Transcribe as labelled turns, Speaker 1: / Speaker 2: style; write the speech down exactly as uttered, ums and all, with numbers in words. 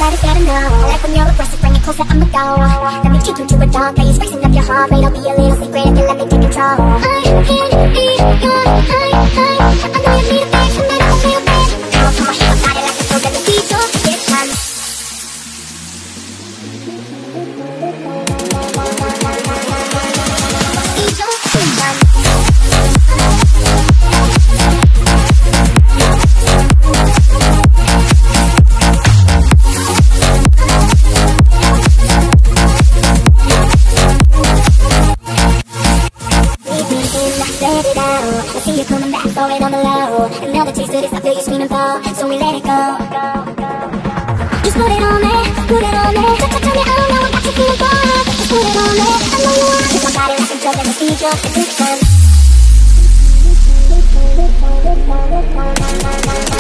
Speaker 1: I just gotta know. I like when you're aggressive, bring it closer, I'ma go. Let me take you to a dark place, racing up your heart rate. I'll be a little secret if you let me take control. I can be your high, high. I know you need a bitch, and then I'll feel bad. Come on, come on, I got it like a soul, let me be your kitchen. I see you coming back, throw it on the low. Another taste of this, I feel you screaming for, so we let it go. Just put it on me, put it on me. Tell me I don't know what got you feeling for. Just put it on me, I know you want. Take my body like a drug, let me feed your addiction.